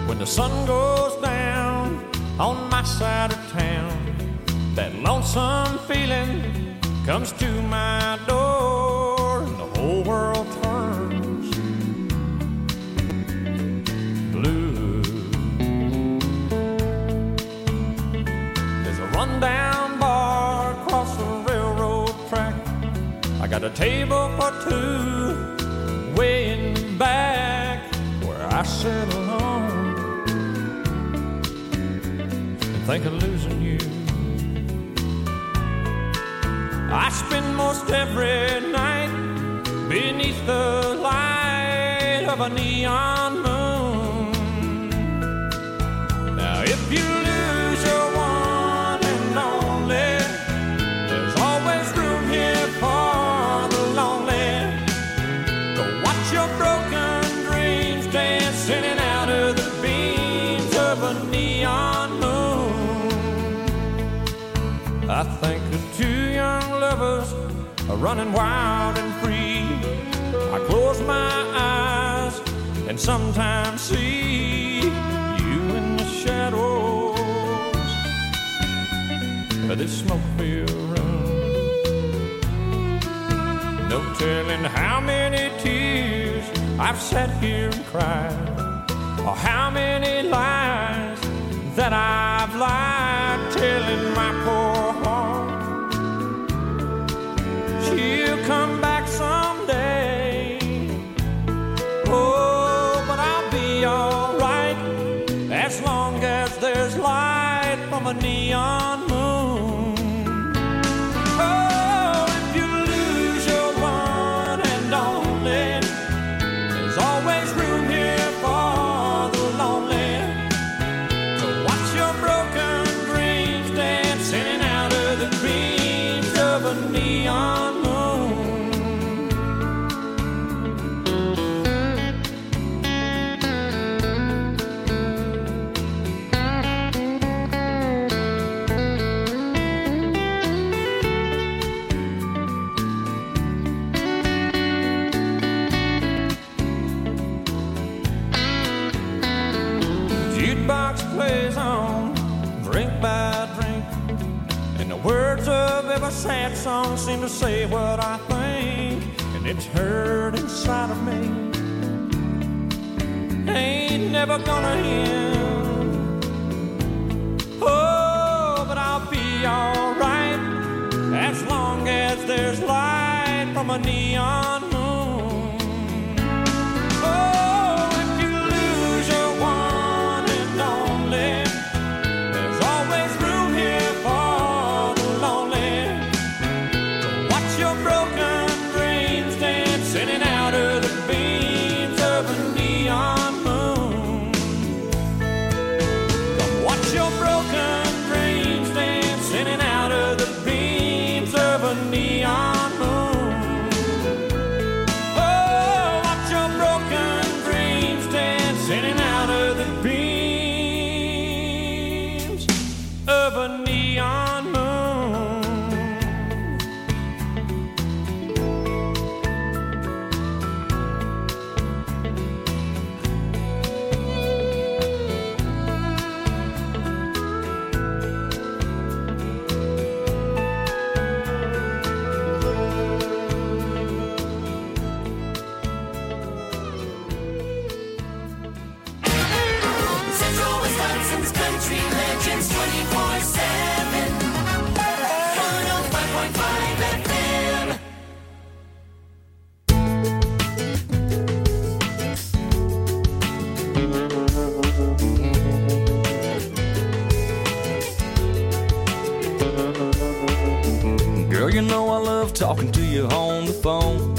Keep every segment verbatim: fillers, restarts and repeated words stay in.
When the sun goes down on my side of town, that lonesome feeling comes to my door, and the whole world turns blue. There's a rundown bar across the railroad track. I got a table for two way in back where I sit alone and think of losing you. I spend most every night beneath the light of a neon moon. Now if you lose your one and only, there's always room here for the lonely. Go watch your broken dreams dance in and out of the beams of a neon moon. I think of two young lovers are running wild and free. I close my eyes and sometimes see you in the shadows of this smoke-filled room. No telling how many tears I've sat here and cried, or how many lies that I've lied, telling my poor heart she'll come back someday. Oh, but I'll be alright as long as there's light from a neon moon. Oh, if you lose your one and only, there's always room here for the lonely. To watch your broken dreams dance in and out of the beams of a neon moon. Jukebox plays on, drink by drink, and the words of every sad song seem to say what I think, and it's hurt inside of me. Ain't never gonna end. Oh, but I'll be alright as long as there's light from a neon moon. Oh, if you lose your one and only, there's always room here for the lonely. To watch your broken dreams dance in and out of the beams of a neon moon. Come watch your broken dreams dance in and out of the beams of a neon moon. Oh, watch your broken dreams dance in and out of the beams of a neon moon. Central Wisconsin's country legends twenty-four seven. one oh five point five F M. Girl, you know I love talking to you on the phone.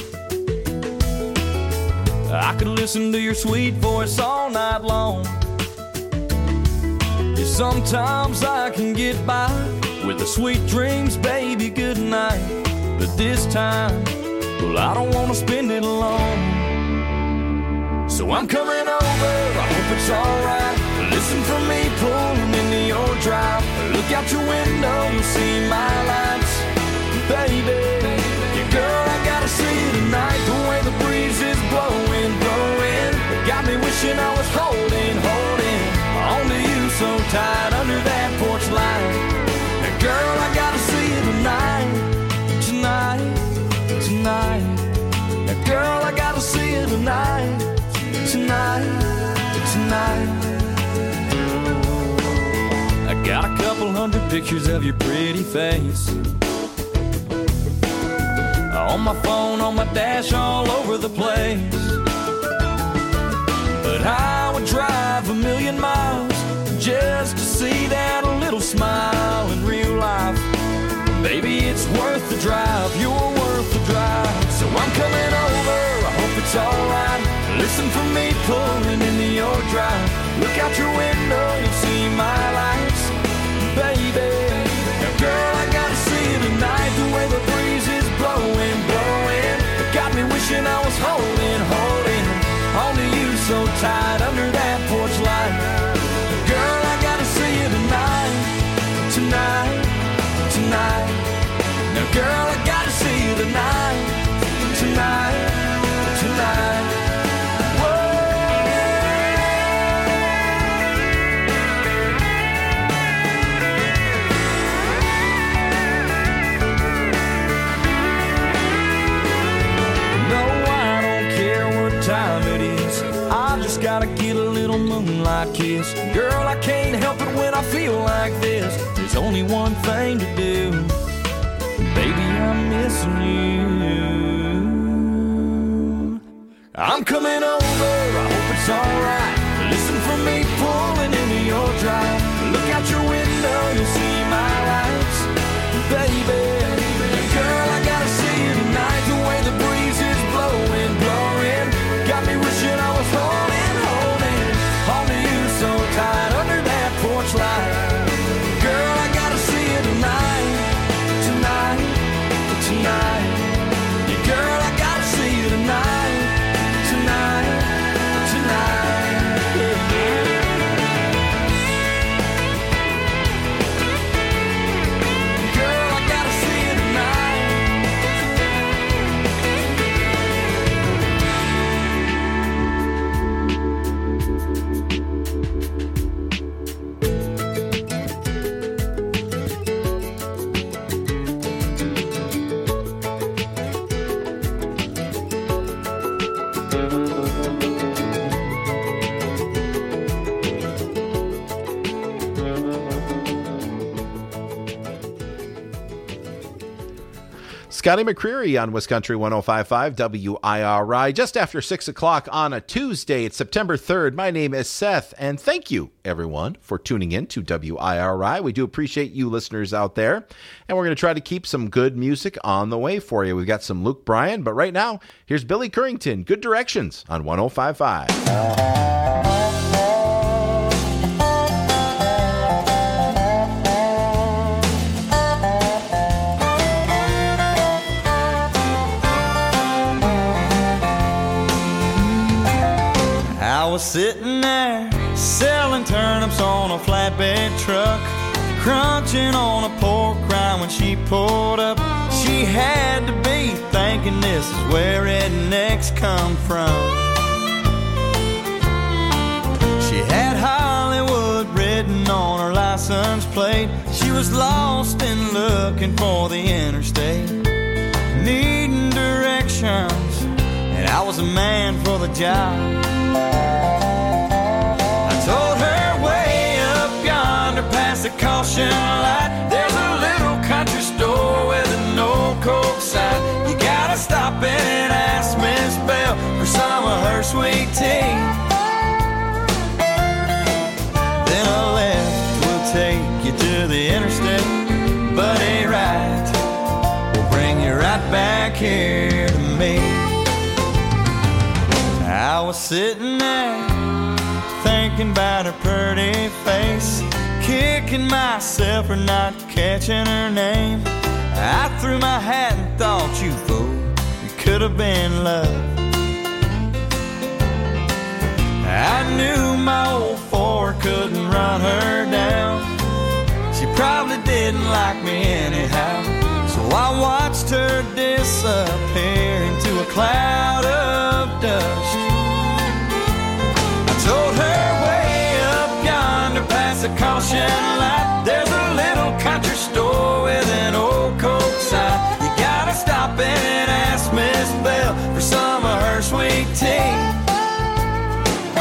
I could listen to your sweet voice all night long. Yeah, sometimes I can get by with the sweet dreams, baby, good night. But this time, well, I don't want to spend it alone. So I'm coming over, I hope it's alright. Listen for me pulling into your drive. Look out your window, you'll see my lights. Baby, yeah, girl, I gotta see you tonight. The way the breeze is blowing, blowing, it got me wishing I was holding, holding pictures of your pretty face. On my phone, on my dash, all over the place. But I would drive a million miles just to see that little smile in real life. Baby, it's worth the drive, you're worth the drive. So I'm coming over, I hope it's alright. Listen for me pulling into your drive. Look out your window, you'll see my lights. Baby, now girl, I gotta see you tonight. The way the breeze is blowing, blowing, it got me wishing I was holding, holding onto you so tight under that porch light. Girl, I gotta see you tonight, tonight, tonight. Now girl, I gotta see you tonight, tonight, tonight. Gotta get a little moonlight kiss. Girl, I can't help it when I feel like this. There's only one thing to do. Baby, I'm missing you. I'm coming over, I hope it's alright. Listen for me pulling into your drive. Look out your window, you'll see my lights. Baby, girl, I gotta see you tonight. The way the breeze is blowing, blowing, got me wishing I was home. So tight under that porch light. Girl, I gotta see you tonight, tonight, tonight. Yeah, girl, I gotta see you tonight, tonight, tonight. Yeah, yeah. Girl, I gotta see you tonight. Scotty McCreery on Wiscountry one oh five point five W I R I, just after six o'clock on a Tuesday. It's September third. My name is Seth, and thank you, everyone, for tuning in to W I R I. We do appreciate you listeners out there, and we're going to try to keep some good music on the way for you. We've got some Luke Bryan, but right now, here's Billy Currington, Good Directions on one oh five point five. I was sitting there selling turnips on a flatbed truck, crunching on a pork rind when she pulled up. She had to be thinking this is where rednecks come from. She had Hollywood written on her license plate. She was lost and looking for the interstate, needing directions, and I was a man for the job. I told her way up yonder past the caution light, there's a little country store with an old Coke sign. You gotta stop in and ask Miss Bell for some of her sweet tea. Then a left will take you to the interstate, but a right will bring you right back here to me. I was sitting there thinking about her pretty face, kicking myself for not catching her name. I threw my hat and thought, you fool, it could have been love. I knew my old Ford couldn't run her down. She probably didn't like me anyhow, so I watched her disappear into a cloud of dust. Told her way up yonder past the caution light, there's a little country store with an old Coke sign. You gotta stop in and ask Miss Bell for some of her sweet tea.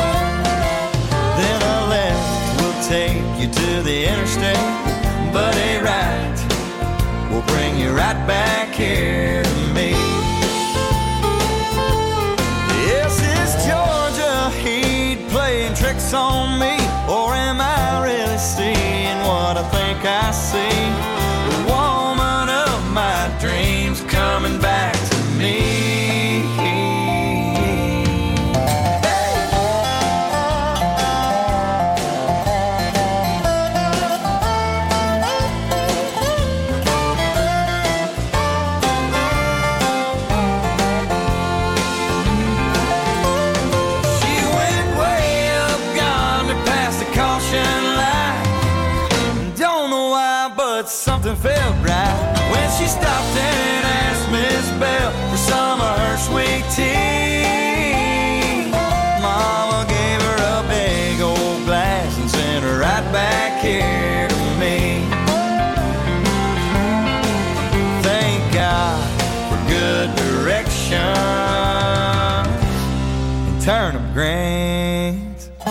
Then a left will take you to the interstate, but right back here to me. Yes, is Georgia heat playing tricks on me, or am I really seeing what I think I see? The woman of my dreams coming back to me. Something felt right when she stopped and asked Miss Bell for some of her sweet tea. Mama gave her a big old glass and sent her right back here to me. Thank God for good direction and turnip greens.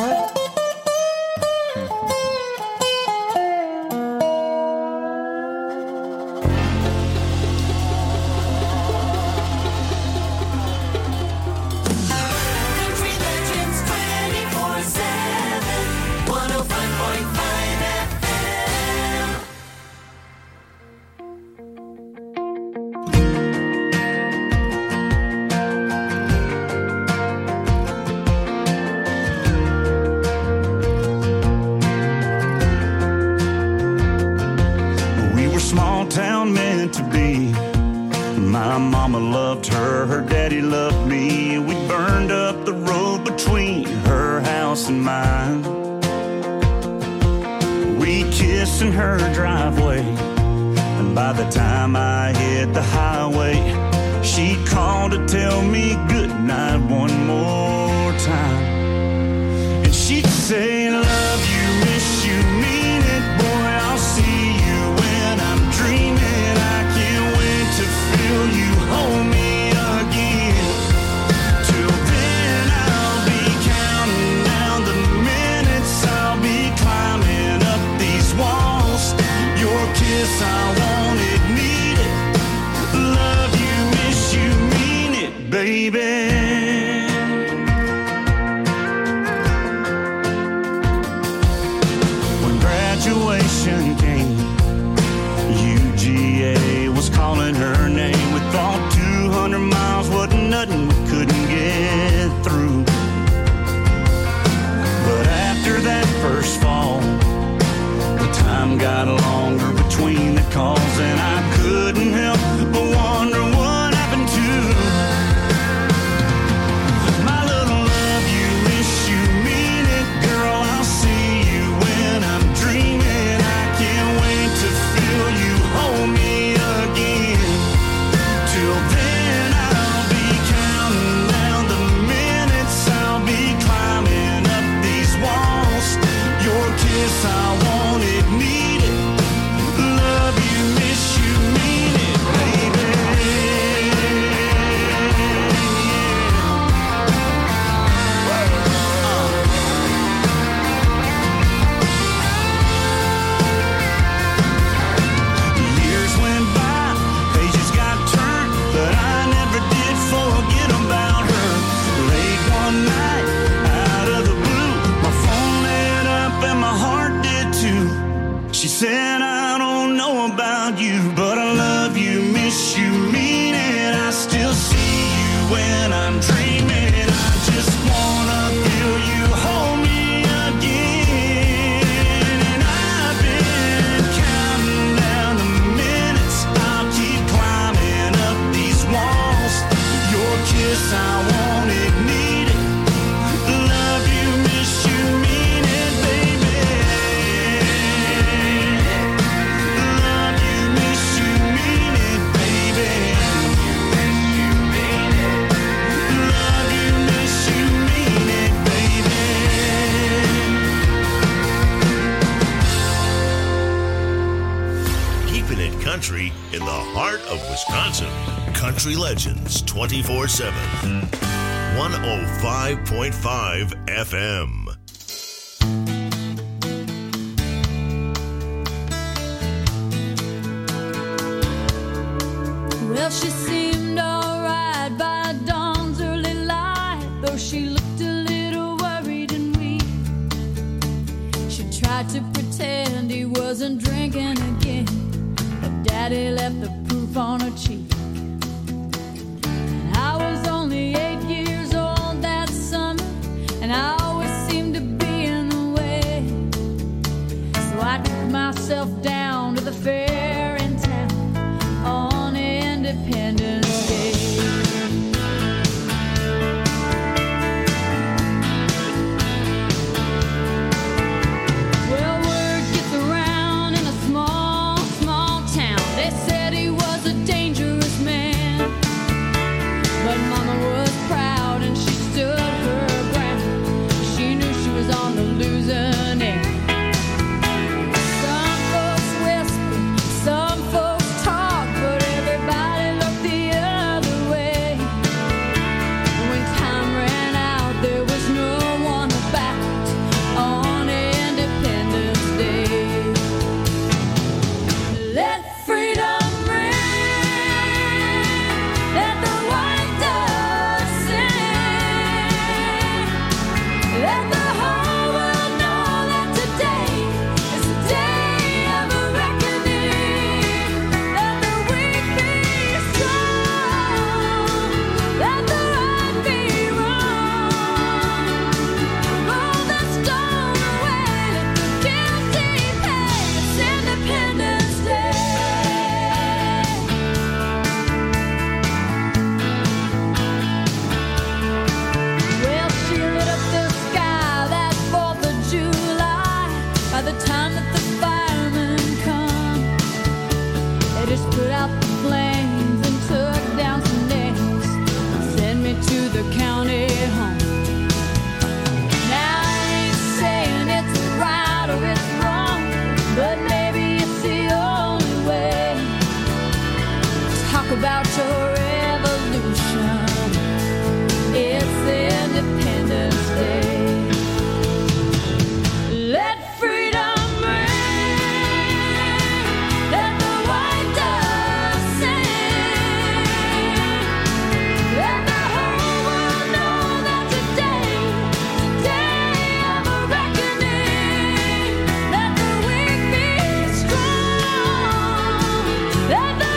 Loved her, her daddy loved me. We burned up the road between her house and mine. We kissed in her driveway, and by the time I hit the highway, she called to tell me good night one more time. And she'd say, love you, miss you, mean it, boy, I'll see you when I'm dreaming. I can't wait to feel you hold me again. Till then I'll be counting down the minutes, I'll be climbing up these walls. Your kiss, I want it, need it. Love you, miss you, mean it, baby. When graduation came, U G A was calling her name. We thought two hundred miles wasn't nothing we couldn't get through. But after that first fall, the time got longer between the calls, and I couldn't help but wonder what happened to my little love you, miss you, mean it, girl, I'll see you when I'm dreaming. I can't wait to feel you hold me again. Till then I'll be counting down the minutes, I'll be climbing up these walls. Your kiss, I want it, need it. Love you, miss you, mean it, baby. Years went by, pages got turned, but I never did forget about her. Late one night, out of the blue, my phone lit up and my heart did too. She said, I don't know about you, but I love you, miss you, mean it. I still see you when I'm dreaming. I just wanna feel you hold me again. And I've been counting down the minutes, I'll keep climbing up these walls. Your kiss, I want it, need it. Love you, miss you, mean it, baby. Love you, miss you, mean it, baby. Love you, miss you, mean it, baby. Keeping it country in the heart of Wisconsin. Country Legends twenty-four seven. one oh five point five F M. tried to pretend he wasn't drinking again, but Daddy left the proof on her cheek. And I was only eight years old that summer, and I always seemed to be in the way. So I took myself down to the fair in town on Independence Day. About your revolution, it's Independence Day. Let freedom ring, let the white dove sing, let the whole world know that today is a day of a reckoning. Let the weak be strong, let the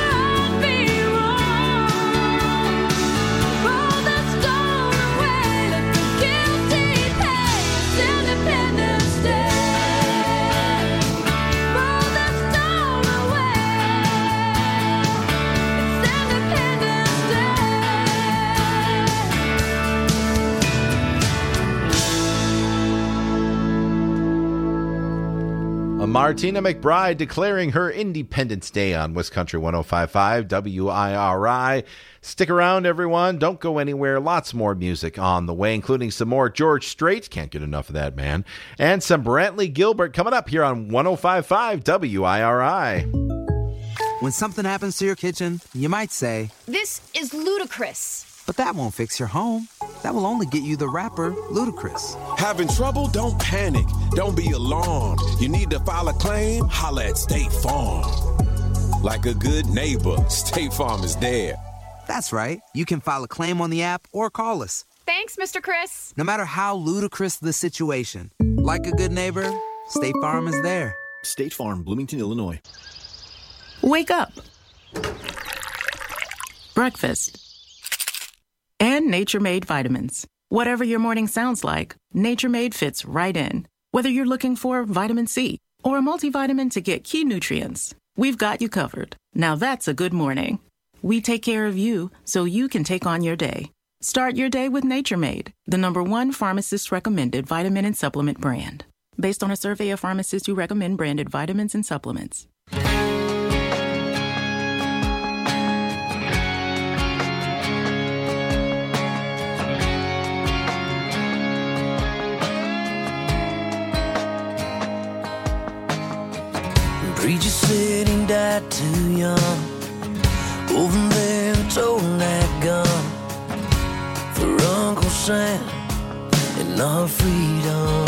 Martina McBride declaring her Independence Day on West Country one oh five point five W I R I. Stick around, everyone. Don't go anywhere. Lots more music on the way, including some more George Strait. Can't get enough of that, man. And some Brantley Gilbert coming up here on one oh five point five W I R I. When something happens to your kitchen, you might say, "This is ludicrous." But that won't fix your home. That will only get you the rapper, Ludacris. Having trouble? Don't panic. Don't be alarmed. You need to file a claim? Holla at State Farm. Like a good neighbor, State Farm is there. That's right. You can file a claim on the app or call us. Thanks, Mister Chris. No matter how ludicrous the situation, like a good neighbor, State Farm is there. State Farm, Bloomington, Illinois. Wake up. Breakfast. And Nature Made vitamins. Whatever your morning sounds like, Nature Made fits right in. Whether you're looking for vitamin C or a multivitamin to get key nutrients, we've got you covered. Now that's a good morning. We take care of you so you can take on your day. Start your day with Nature Made, the number one pharmacist-recommended vitamin and supplement brand. Based on a survey of pharmacists who recommend branded vitamins and supplements. Preacher said he died too young. Over there told that gun for Uncle Sam and our freedom.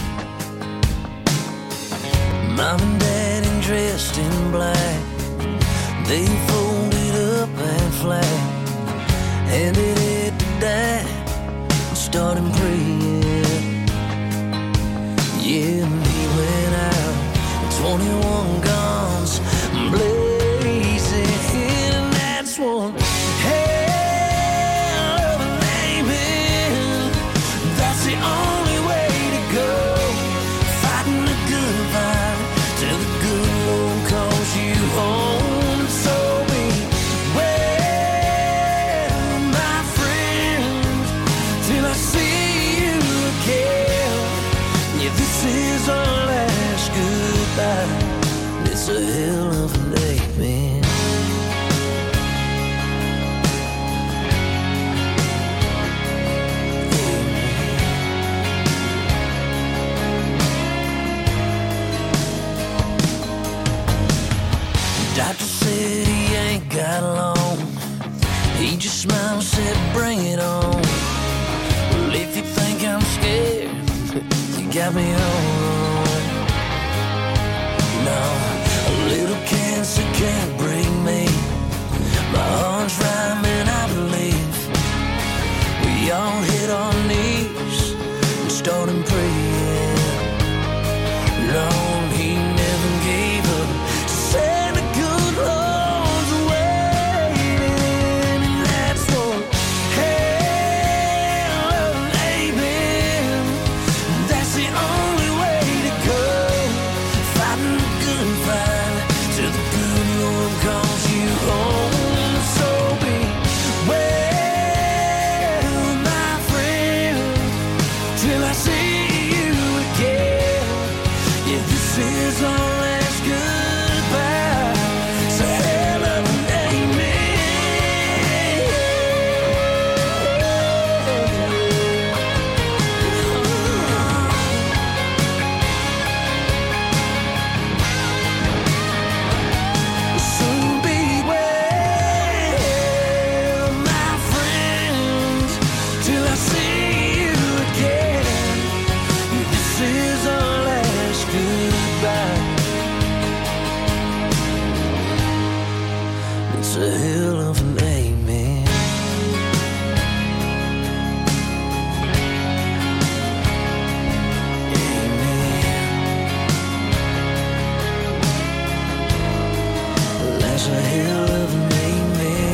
Mom and Dad dressed in black, they folded up that flag, handed it to Dad and started praying. Yeah, and he went out twenty-one guns blazing, and that's one hell of an aiming. That's the only way to go, fighting the good fight till the good Lord calls you home. So beware, my friend, till I see you again. Yeah, this is our last goodbye. It's a hell of an day, man. Doctor said he ain't got long. He just smiled and said, bring it on. Well, if you think I'm scared, you got me all wrong. No, a little cancer can't bring me. My heart's rhyming, I believe. We all hit our knees and started praying. Lord, he never gave up. Said the good Lord's waiting, and that's what hell of an amen. That's the only way to go, fighting the good fight till the good Lord calls you home. So beware, my friend, till I see you again. Yeah, this is our last goodbye. It's a hell of an amen. So beware, my friends, till I see you again. This is our last goodbye. It's a hell of an amen. Amen. That's a hell of an amen.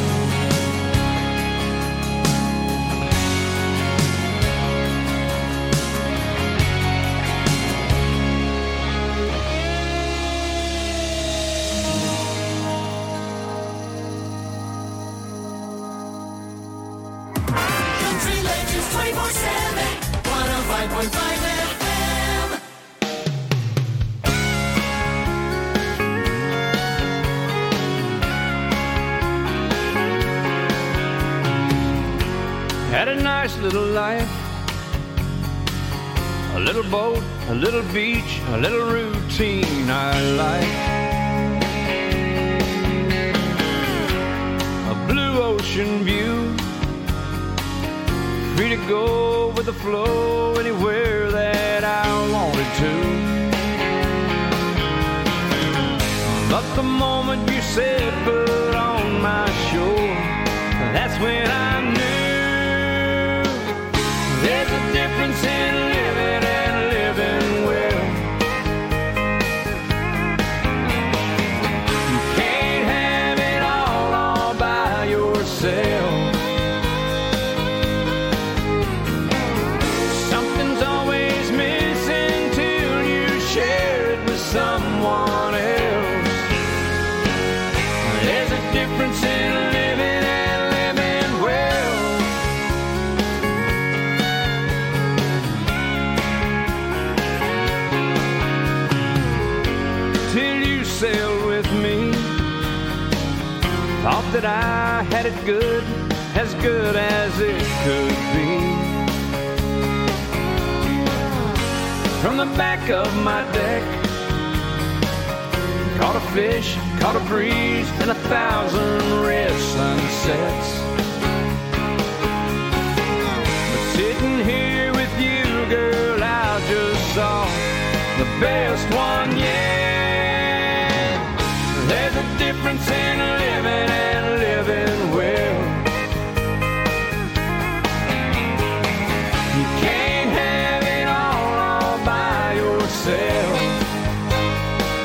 Country Legends twenty-four seven, one oh five point five F M. Had a nice little life, a little boat, a little beach, a little routine I like. A blue ocean view, free to go with the flow anywhere that I wanted to. But the moment you said put on my shore, that's when I knew there's a difference in living and living well. You can't have it all all by yourself. Something's always missing till you share it with someone else. There's a difference in living and living well. Till you sailed with me, thought that I had it good, as good as it could be. From the back of my deck, caught a fish, caught a breeze, and a thousand red sunsets. But sitting here with you, girl, I just saw the best one yet. There's a difference in living and living well. You can't have it all, all by yourself.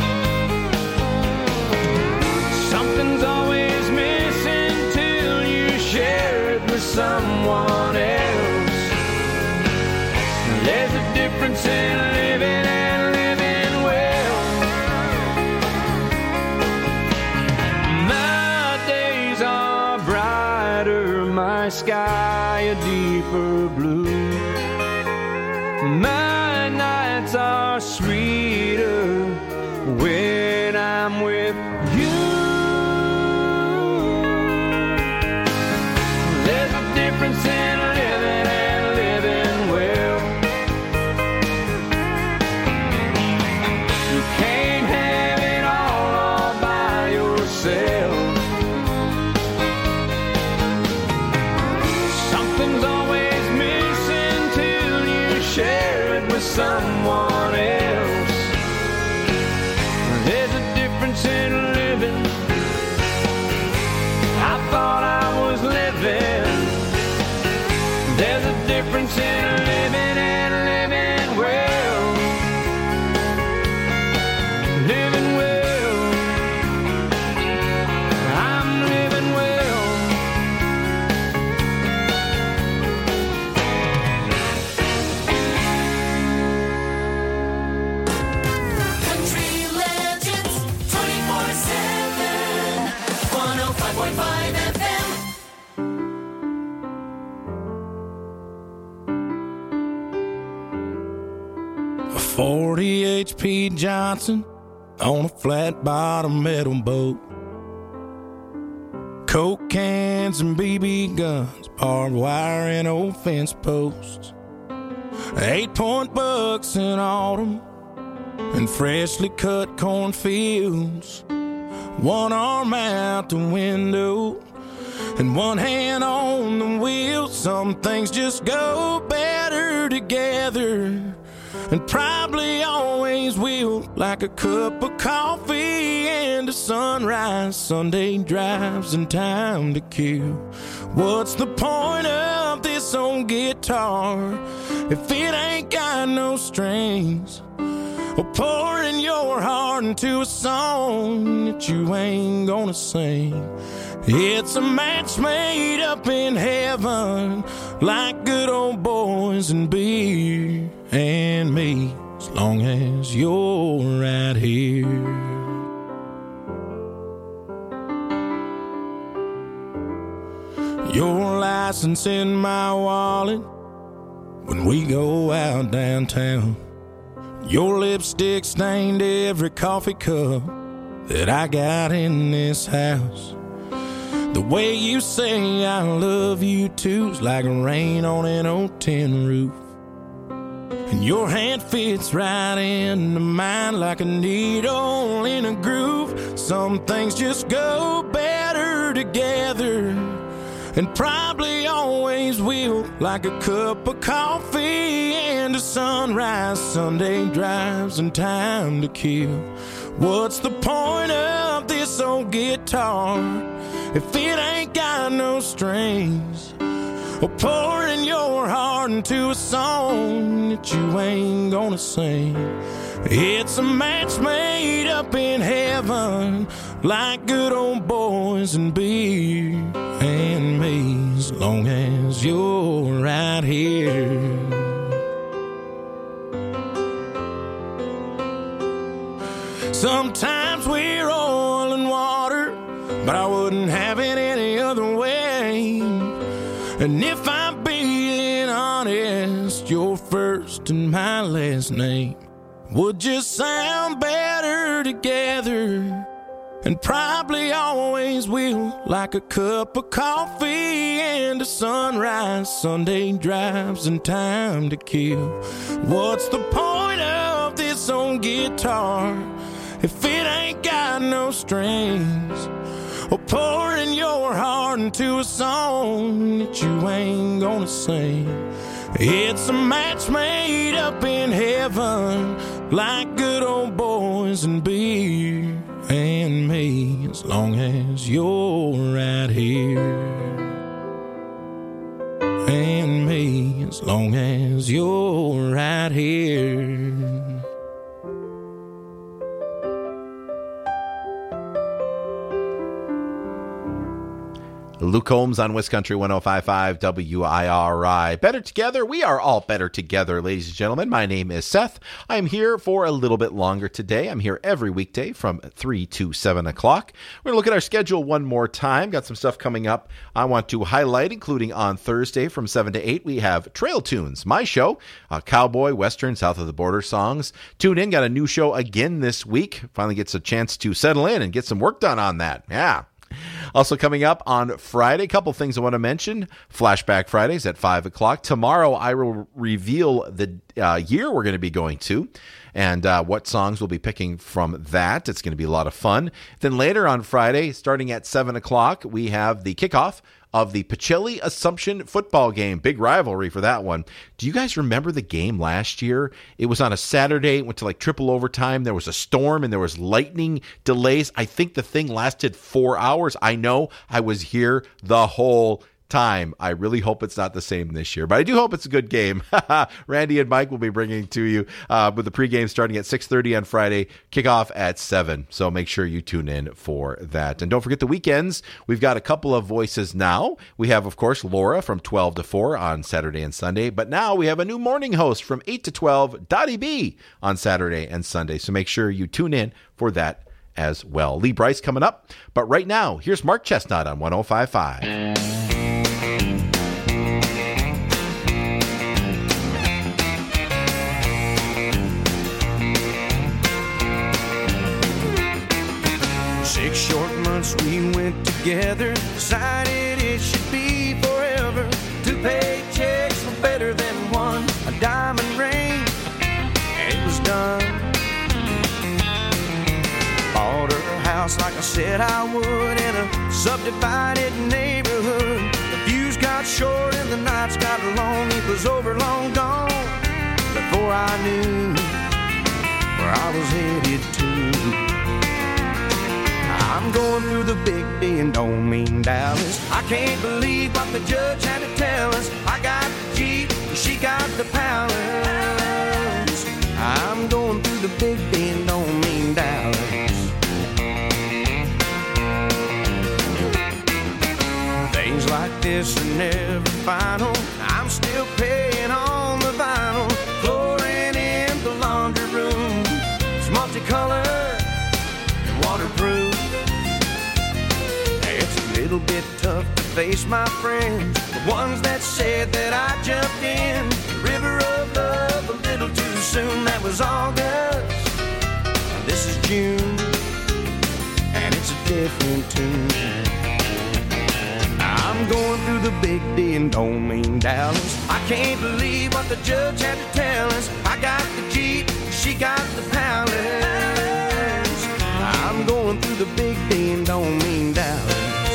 deeper blue. My nights are sweeter when I'm with you. There's a difference in living and living well. You can't have it all, all by yourself. Something's always missing till you share it with someone else. There's a difference in living. I thought I was living. There's a difference in living and living well. Living well. I'm living well. Country Legends twenty-four seven, one oh five point five F M. A forty H P Johnson on a flat bottom metal boat. Coke cans and B B guns, barbed wire and old fence posts. Eight point bucks in autumn and freshly cut cornfields. One arm out the window and one hand on the wheel. Some things just go better together, and probably always will, like a cup of coffee and a sunrise, Sunday drives and time to kill. What's the point of this old guitar if it ain't got no strings? Or pouring your heart into a song that you ain't gonna sing. It's a match made up in heaven, like good old boys and beer and me, as long as you're right here. Your license in my wallet when we go out downtown. Your lipstick stained every coffee cup that I got in this house. The way you say I love you too's like rain on an old tin roof. And your hand fits right into mine like a needle in a groove. Some things just go better together, and probably always will, like a cup of coffee and a sunrise, Sunday drives and time to kill. What's the point of this old guitar if it ain't got no strings? Or pouring your heart into a song that you ain't gonna sing. It's a match made up in heaven, like good old boys and beer and me, as long as you're right here. Sometimes we're oil and water, but I wouldn't have it any other way. And if I'm being honest, your first and my last name would just sound better together, and probably always will, like a cup of coffee and a sunrise, Sunday drives and time to kill. What's the point of this old guitar if it ain't got no strings? Or pouring your heart into a song that you ain't gonna sing. It's a match made up in heaven, like good old boys and beer and me, as long as you're right here. And me, as long as you're right here. Luke Combs on West Country one oh five point five W I R I. Better together. We are all better together, ladies and gentlemen. My name is Seth. I am here for a little bit longer today. I'm here every weekday from three to seven o'clock. We're going to look at our schedule one more time. Got some stuff coming up I want to highlight, including on Thursday from seven to eight. We have Trail Tunes, my show, uh, cowboy, western, south of the border songs. Tune in. Got a new show again this week. Finally gets a chance to settle in and get some work done on that. Yeah. Also coming up on Friday, a couple things I want to mention. Flashback Fridays at five o'clock. Tomorrow, I will reveal the uh, year we're going to be going to and uh, what songs we'll be picking from that. It's going to be a lot of fun. Then later on Friday, starting at seven o'clock, we have the kickoff of the Pacelli Assumption football game. Big rivalry for that one. Do you guys remember the game last year? It was on a Saturday. It went to like triple overtime. There was a storm and there was lightning delays. I think the thing lasted four hours. I know I was here the whole time. I really hope it's not the same this year, but I do hope it's a good game. Randy and Mike will be bringing to you uh, with the pregame starting at six thirty on Friday, kickoff at seven. So make sure you tune in for that. And don't forget the weekends. We've got a couple of voices now. We have, of course, Laura from twelve to four on Saturday and Sunday, but now we have a new morning host from eight to twelve, Dottie B, on Saturday and Sunday. So make sure you tune in for that as well. Lee Bryce coming up, but right now, here's Mark Chestnut on one oh five point five. Six short months we went together, decided it should be forever. Two paychecks were better than one, a diamond ring, and it was done. Bought her a house like I said I would in a subdivided neighborhood. The views got short and the nights got long, it was over long gone before I knew where I was headed to. I'm going through the big D and don't mean Dallas. I can't believe what the judge had to tell us. I got the Jeep, she got the palace. I'm going through the big D and don't mean Dallas. Things like this are never final. I'm still paying on the vinyl. Flooring in the laundry room, it's multicolored and waterproof. Little bit tough to face my friends, the ones that said that I jumped in the river of love a little too soon. That was August, this is June, and it's a different tune. I'm going through the big D and don't mean Dallas. I can't believe what the judge had to tell us. I got the Jeep, she got the palace. I'm going through the big D and don't mean Dallas.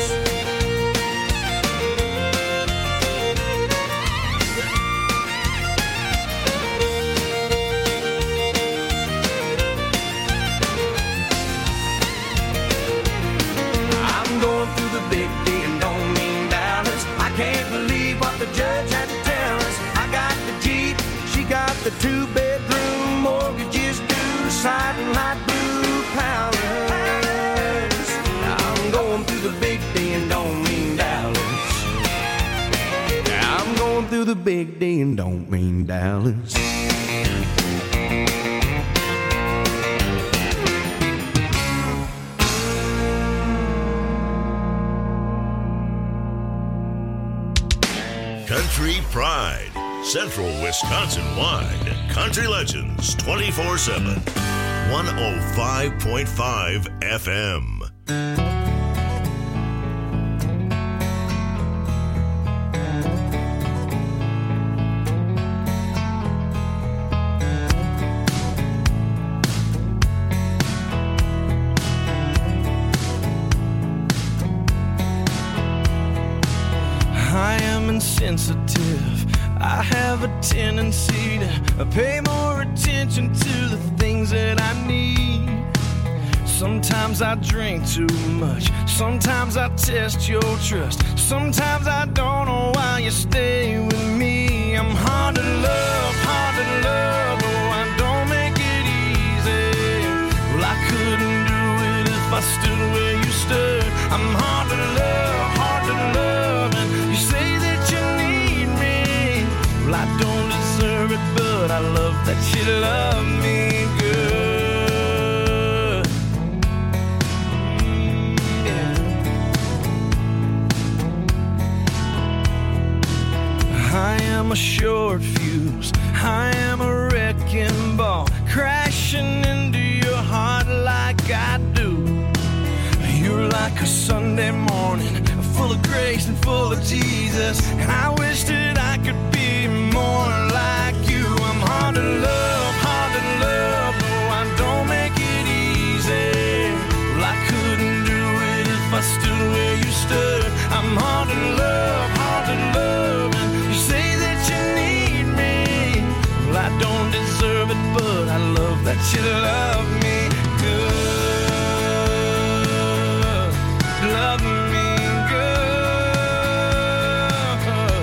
The two-bedroom mortgages due, siding light blue palace. I'm going through the big D and don't mean Dallas. I'm going through the big D and don't mean Dallas. Country Pride. Central Wisconsin-wide. Country Legends twenty-four seven. one oh five point five F M. I am insensitive. I have a tendency to pay more attention to the things that I need. Sometimes I drink too much. Sometimes I test your trust. Sometimes I don't know why you stay with me. I'm hard to love, hard to love. Oh, I don't make it easy. Well, I couldn't do it if I stood where you stood. I'm hard to love, hard to love. but I love that you love me good. Yeah. I am a short fuse, I am a wrecking ball, crashing into your heart like I do. You're like a Sunday morning, full of grace and full of Jesus. And I wish that I could be more like you. I'm hard to love, hard to love. No, I don't make it easy. Well, I couldn't do it if I stood where you stood. I'm hard to love, hard to love. And you say that you need me. Well, I don't deserve it, but I love that you love me good. Love me good.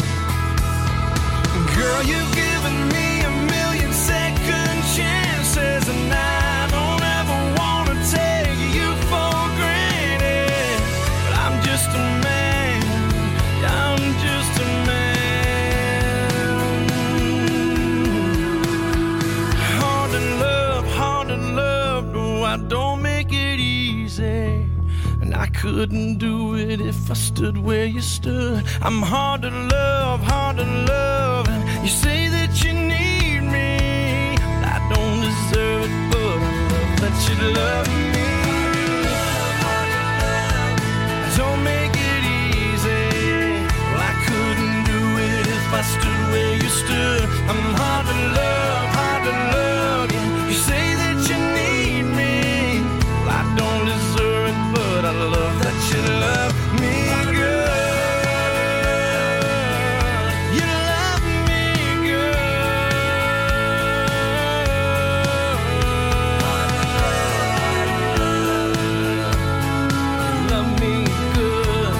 Girl, you've given me a million second chances, and I don't ever want to take you for granted. But I'm just a man, I'm just a man. Hard to love, hard to love, no, I don't make it easy. I couldn't do it if I stood where you stood. I'm hard to love, hard to love. And you say that you need me. I don't deserve it, but I love that you love me. Don't make it easy. Well, I couldn't do it if I stood where you stood. I'm hard to love, hard to love. You say that you need me. Well, I don't deserve it, but I love that you love me good. You love me good. Love me good.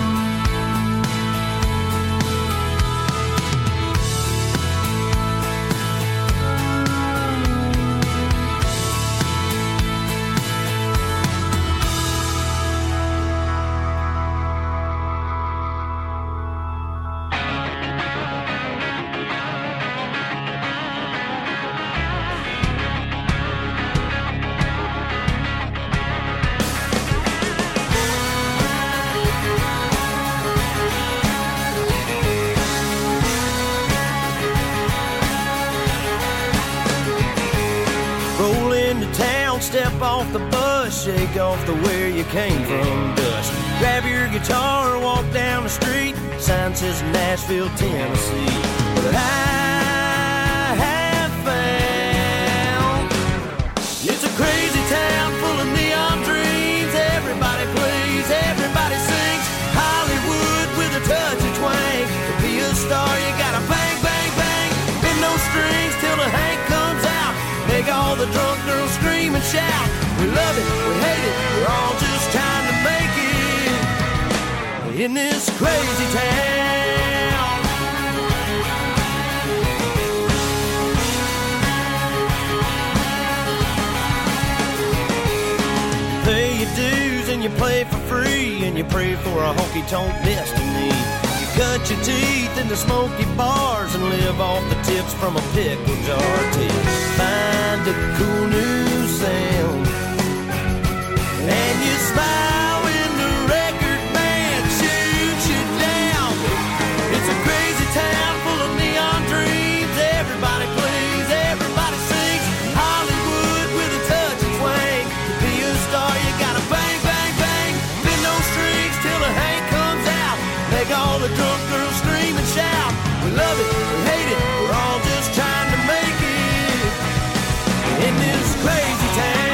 Roll into town, step off the bus, shake off the where you came from dust. Grab your guitar, walk down the street, sign says Nashville, Tennessee. But I have found it's a crazy town full of neon dreams. Everybody plays, everybody sings. Hollywood with a touch of twang. To be a star, you gotta bang, bang, bang. Bend those strings till the Hank comes out. Make all the drunk girls scream and shout. We love it, we hate it, we're all just trying to make it in this crazy town. Pay your dues and you play for free, and you pray for a honky-tonk destiny. You cut your teeth in the smoky bars and live off the tips from a pickle jar till you find a cool new sound. And you smile when the record band shoots you down. It's a crazy town full of neon dreams. Everybody plays, everybody sings. Hollywood with a touch of twang. To be a star, you gotta bang, bang, bang. Bend those strings till the Hank comes out. Make all the drunk girls scream and shout. We love it, we hate it, we're all just trying to make it in this crazy town.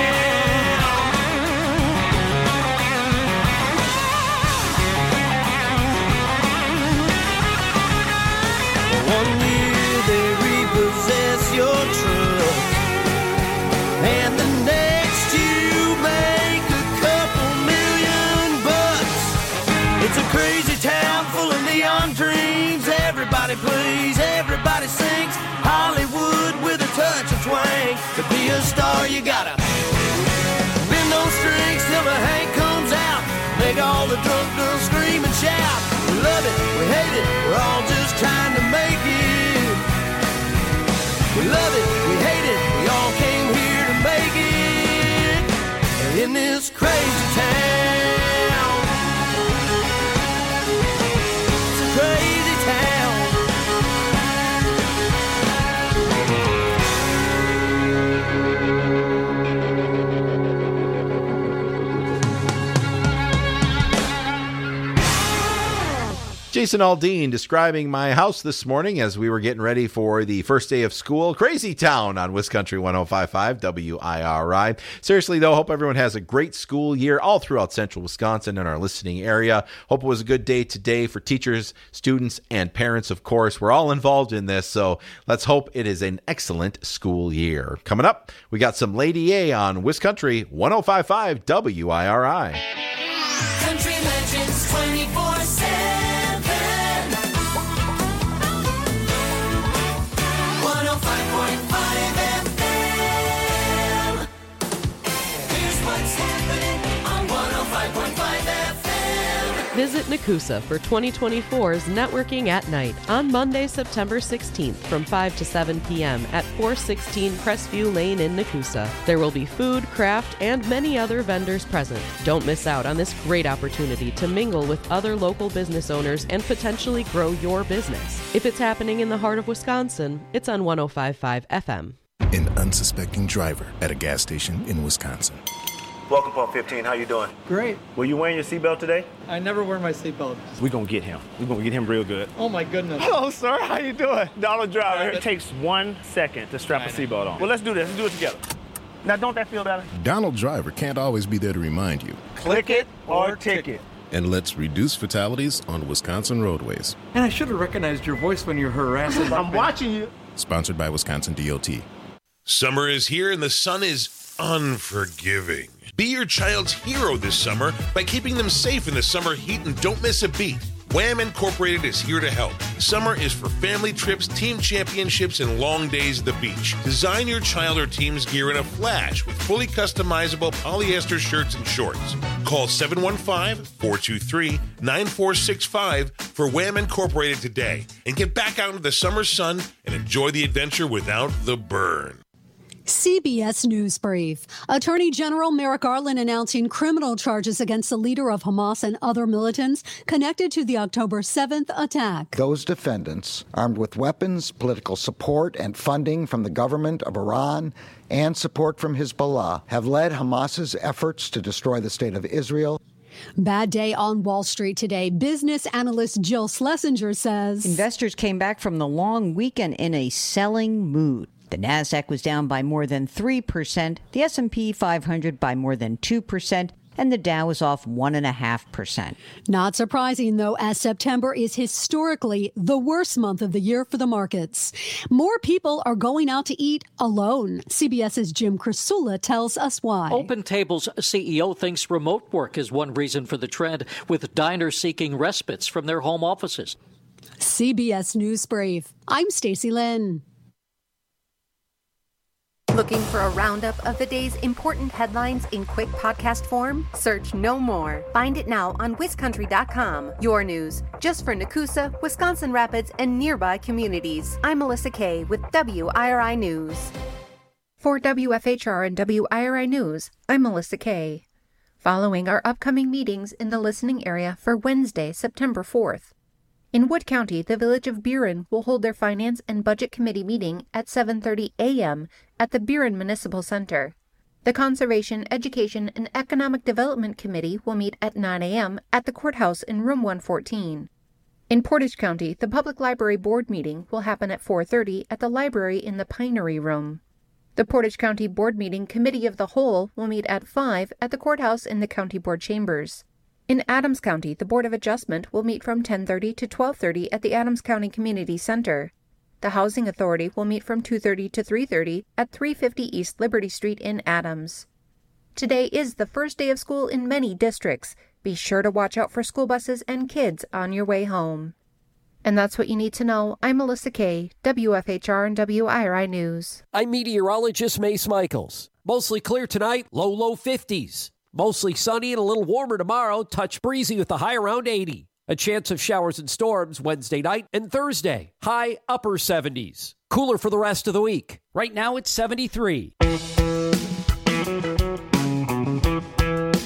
One year they repossess your truck, and the next you make a couple million bucks. It's a crazy town full of neon dreams. Everybody plays, everybody sings. Hollywood with a touch of twang. To be a star, you gotta bend those strings till the Hank comes out. Make all the drunk girls scream and shout. We love it, we hate it, we're all just trying to make it this crazy town. It's a crazy town. Jason Aldean describing my house this morning as we were getting ready for the first day of school. Crazy town on WisCountry one oh five point five W I R I. Seriously, though, hope everyone has a great school year all throughout central Wisconsin and our listening area. Hope it was a good day today for teachers, students, and parents, of course. We're all involved in this, so let's hope it is an excellent school year. Coming up, we got some Lady A on WisCountry one oh five point five W I R I. Country Legends twenty-four seven. one oh five point five F M. Here's what's happening on one oh five point five F M. Visit Nakusa for twenty twenty-four's Networking at Night on Monday, September sixteenth from five to seven p.m. at four sixteen Crestview Lane in Nakusa. There will be food, craft, and many other vendors present. Don't miss out on this great opportunity to mingle with other local business owners and potentially grow your business. If it's happening in the heart of Wisconsin, it's on one oh five point five F M. An unsuspecting driver at a gas station in Wisconsin. Welcome, Pump fifteen. How you doing? Great. Were you wearing your seatbelt today? I never wear my seatbelt. We're going to get him. We're going to get him real good. Oh, my goodness. Hello, sir. How you doing? Donald Driver. Right, It takes one second to strap a seatbelt on. Well, let's do this. Let's do it together. Now, don't that feel better? Donald Driver can't always be there to remind you. Click it or ticket. And let's reduce fatalities on Wisconsin roadways. And I should have recognized your voice when you're harassing. I'm watching you. Sponsored by Wisconsin D O T. Summer is here and the sun is unforgiving. Be your child's hero this summer by keeping them safe in the summer heat and don't miss a beat. Wham Incorporated is here to help. Summer is for family trips, team championships, and long days at the beach. Design your child or team's gear in a flash with fully customizable polyester shirts and shorts. Call seven one five, four two three, nine four six five for Wham Incorporated today and get back out into the summer sun and enjoy the adventure without the burn. C B S News Brief. Attorney General Merrick Garland announcing criminal charges against the leader of Hamas and other militants connected to the October seventh attack. Those defendants, armed with weapons, political support, and funding from the government of Iran and support from Hezbollah, have led Hamas's efforts to destroy the state of Israel. Bad day on Wall Street today. Business analyst Jill Schlesinger says investors came back from the long weekend in a selling mood. The Nasdaq was down by more than three percent, the S and P five hundred by more than two percent, and the Dow was off one point five percent. Not surprising, though, as September is historically the worst month of the year for the markets. More people are going out to eat alone. CBS's Jim Krasula tells us why. Open Table's C E O thinks remote work is one reason for the trend, with diners seeking respites from their home offices. C B S News Brief. I'm Stacey Lynn. Looking for a roundup of the day's important headlines in quick podcast form? Search No More. Find it now on Wiscountry dot com. Your news, just for Nakusa, Wisconsin Rapids, and nearby communities. I'm Melissa Kay with W I R I News. For W F H R and W I R I News, I'm Melissa Kay. Following our upcoming meetings in the listening area for Wednesday, September fourth. In Wood County, the Village of Buren will hold their Finance and Budget Committee meeting at seven thirty a.m. at the Buren Municipal Center. The Conservation, Education, and Economic Development Committee will meet at nine a.m. at the courthouse in Room one fourteen. In Portage County, the Public Library Board meeting will happen at four thirty at the library in the Pinery Room. The Portage County Board Meeting Committee of the Whole will meet at five at the courthouse in the County Board Chambers. In Adams County, the Board of Adjustment will meet from ten thirty to twelve thirty at the Adams County Community Center. The Housing Authority will meet from two thirty to three thirty at three fifty East Liberty Street in Adams. Today is the first day of school in many districts. Be sure to watch out for school buses and kids on your way home. And that's what you need to know. I'm Melissa Kay, W F H R and W I R I News. I'm meteorologist Mace Michaels. Mostly clear tonight, low, low fifties. Mostly sunny and a little warmer tomorrow, touch breezy with a high around eighty. A chance of showers and storms Wednesday night and Thursday, high upper seventies. Cooler for the rest of the week. Right now it's seventy-three.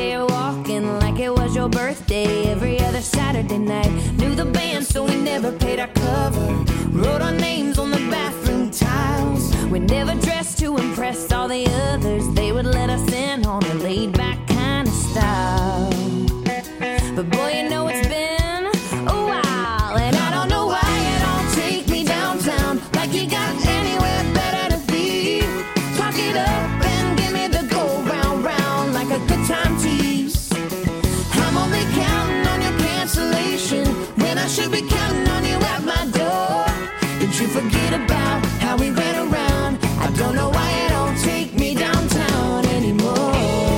there walking like it was your birthday every other Saturday night. Knew the band, so we never paid our cover. Wrote our names on the bathroom tiles. We never dressed to impress all the others. They would let us in on a laid-back kind of style. But boy, you know it's been a while, and I don't know why you don't take me downtown like you got anywhere better to be. Talk it up and give me the go round round like a good time tease. I'm only counting on your cancellation when I should be counting on you at my door. Did you forget about how we ran around? I don't know why you don't take me downtown anymore.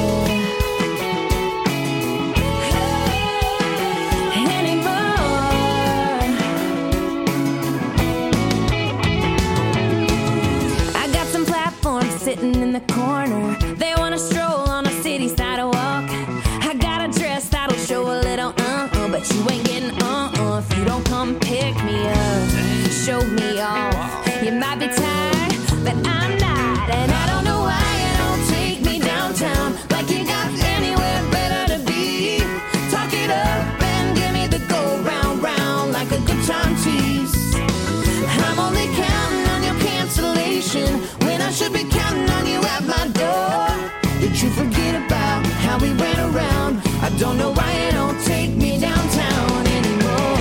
Sitting in the corner, they wanna stroll on a city sidewalk. I got a dress that'll show a little uh-uh, but you ain't getting uh-uh if you don't come pick me up, show me off. You might be tired, but I'm not, and I don't know why you don't take me downtown like you got anywhere better to be. Talk it up and give me the go round round like a good time tease. I'm only counting on your cancellation when I should be counting on you at my door. Did you forget about how we ran around? I don't know why you don't take me downtown anymore.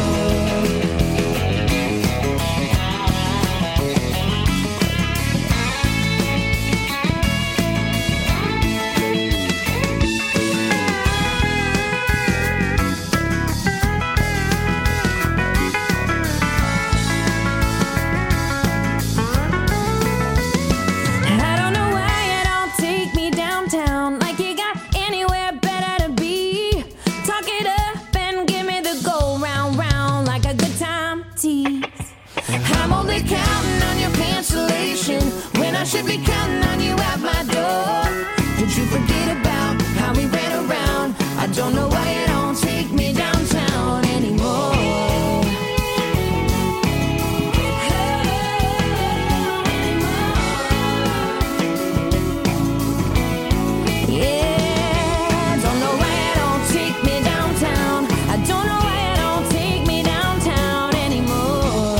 Counting on your cancellation when I should be counting on you at my door. Did you forget about how we ran around? I don't know why you don't take me downtown anymore. Yeah, don't know why you don't take me downtown. I don't know why you don't take me downtown anymore.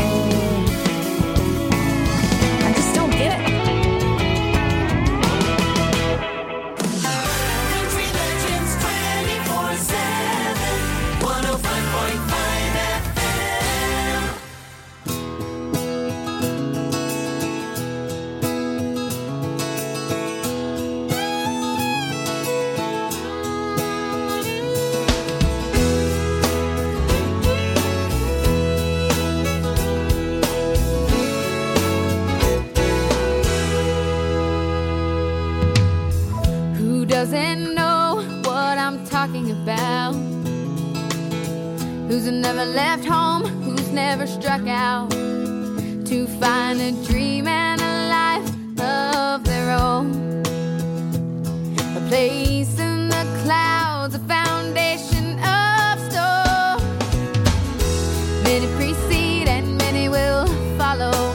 Country Legends twenty-four seven, one oh five point five F M. Who doesn't know what I'm talking about? Who's never left home? Who's never struck out to find a dream and a life of their own? A place in the clouds, a foundation of stone. Many precede and many will follow.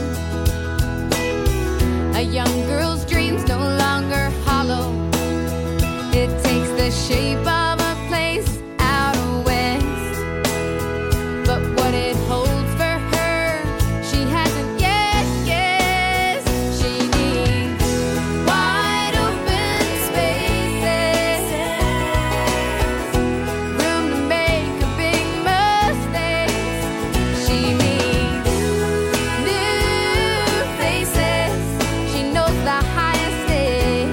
A young girl's dreams no longer hollow. It takes the shape of a place out west, but what it holds for her, she hasn't yet guessed. She needs wide open spaces, room to make a big mistakes. She needs new faces. She knows the highest stakes.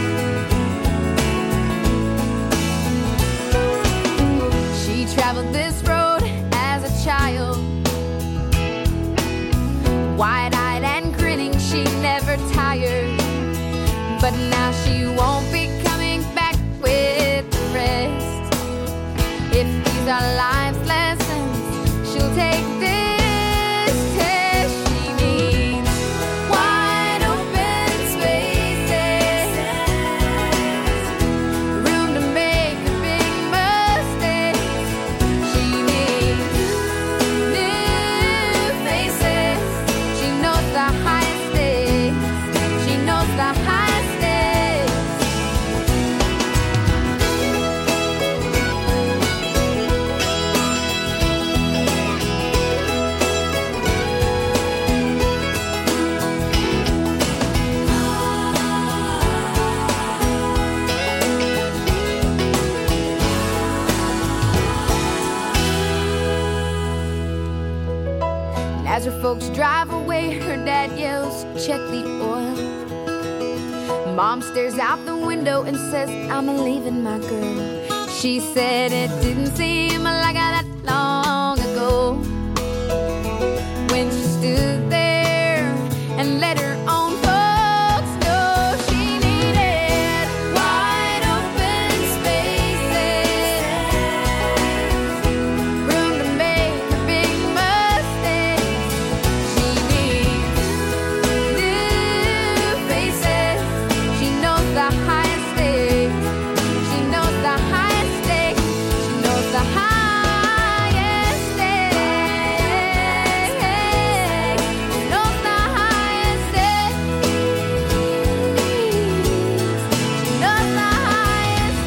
She traveled this road as a child, wide-eyed and grinning, she never tired. But now she won't be coming back with the rest. If these are life's lessons, she'll take this test. She needs wide open spaces, room to make a big mistake. She needs new faces. She knows the highest stakes. She knows the highest stakes. As her folks drive away, her dad yells, check the oil. Mom stares out the window and says, I'm leaving my girl. She said it didn't seem like that long ago when she stood there and let her own folks know she needed wide open spaces, room to make her big mistakes. She needs new faces. She knows the highest stakes. She knows the highest stakes. She knows the highest stakes. She knows the highest stakes. She knows the highest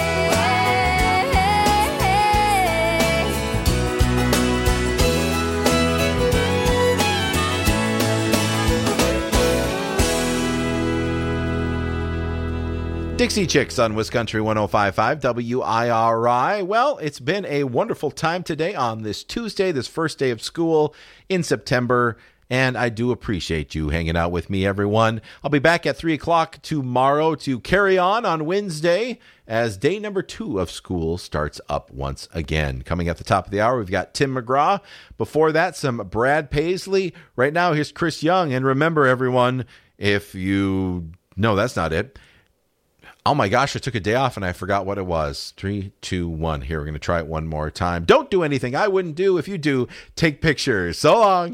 Dixie Chicks on Wiscountry one oh five point five W I R I. Well, it's been a wonderful time today on this Tuesday, this first day of school in September, and I do appreciate you hanging out with me, everyone. I'll be back at three o'clock tomorrow to carry on on Wednesday as day number two of school starts up once again. Coming at the top of the hour, we've got Tim McGraw. Before that, some Brad Paisley. Right now, here's Chris Young. And remember, everyone, if you... No, that's not it. Oh my gosh, I took a day off and I forgot what it was. Three, two, one. Here, we're going to try it one more time. Don't do anything I wouldn't do. If you do, take pictures. So long.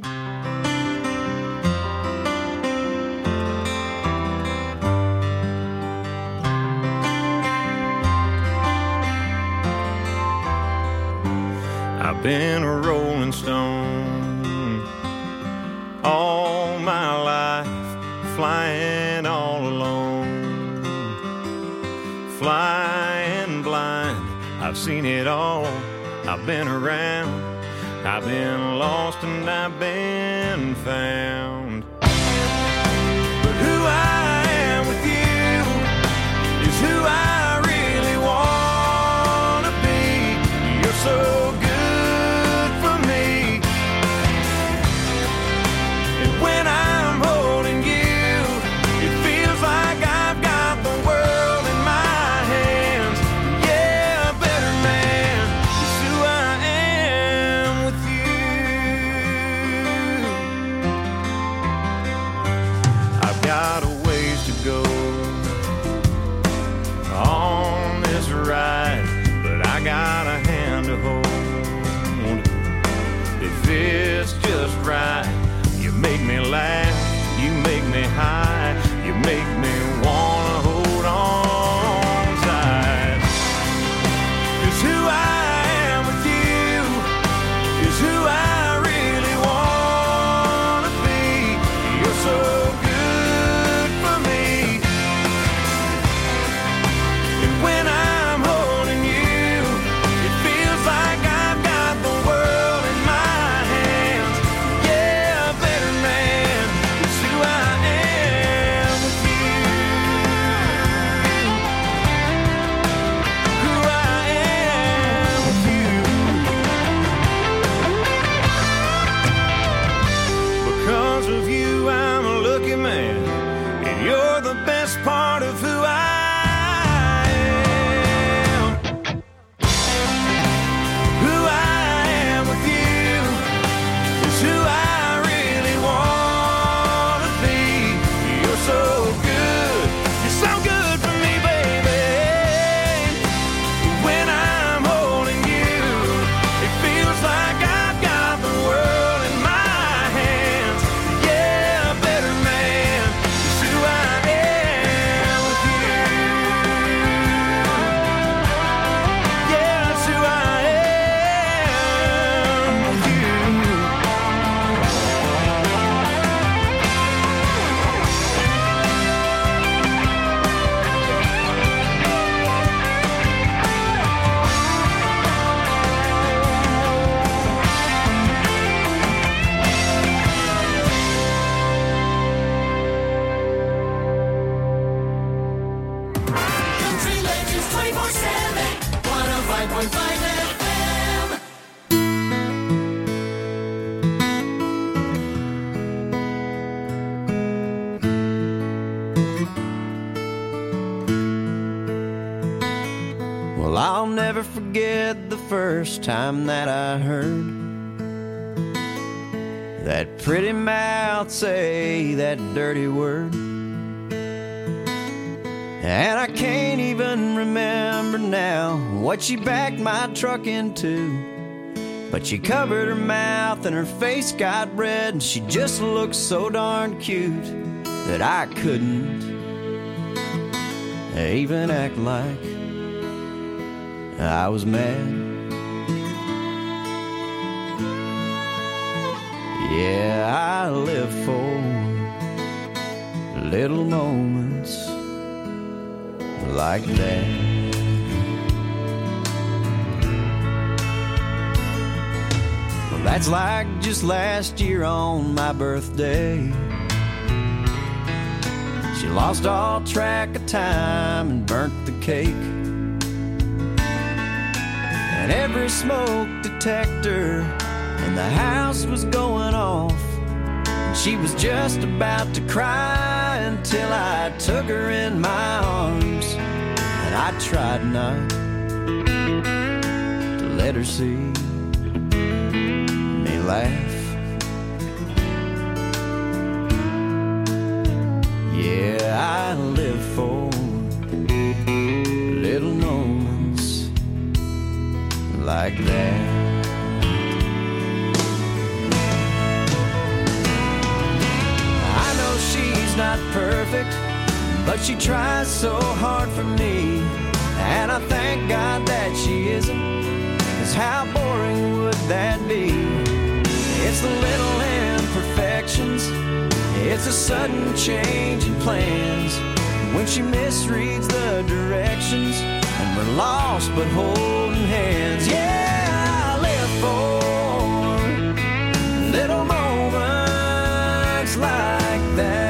I've been a rolling stone all my life, flying all alone. Flying blind, I've seen it all. I've been around, I've been lost and I've been found. But who I am with you is who I really want to be. You're so good for me. And when I'm holding you, it feels like I've got the world. Got a ways to go on this ride, but I got a hand to hold. If it's just right, you make me laugh, you make me high, you make me wanna hold on tight. 'Cause who I am with you is who I really wanna be. You're so part of who I am. Who I am with you is who I really want to be. You're so good, you're so good for me, baby. When I'm holding you, it feels like I've got the world in my hands. Yeah, better man is who I am. one oh five point five F M. forget the first time that I heard that pretty mouth say that dirty word. And I can't even remember now what she backed my truck into. But she covered her mouth and her face got red, and she just looked so darn cute that I couldn't even act like I was mad. Yeah, I live for little moments like that. Well, that's like just last year on my birthday. She lost all track of time and burnt the cake. And every smoke detector in the house was going off. And she was just about to cry until I took her in my arms. And I tried not to let her see me laugh. Yeah, I live for little moments like that. I know she's not perfect, but she tries so hard for me. And I thank God that she isn't, 'cause how boring would that be? It's the little imperfections, it's a sudden change in plans, when she misreads the directions and we're lost but holding hands. Yeah, I live for little moments like that.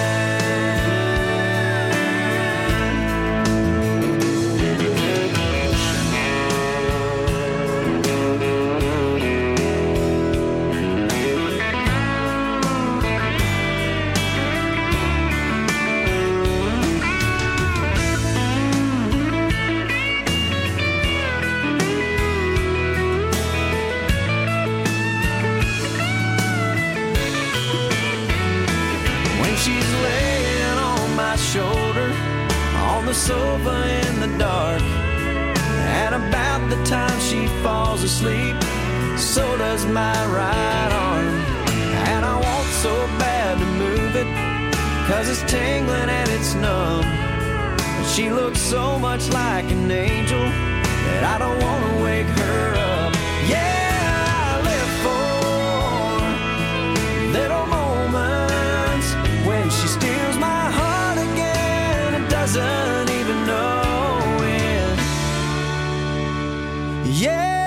Shoulder on the sofa in the dark, and about the time she falls asleep, so does my right arm. And I want so bad to move it, 'cause it's tingling and it's numb. But she looks so much like an angel that I don't want to wake her up. Yeah, I live for little moments when she steals my heart again and doesn't even know it. Yeah.